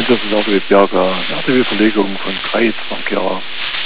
das ist auch die Berge, ja, die Verlegung von Kreisverkehr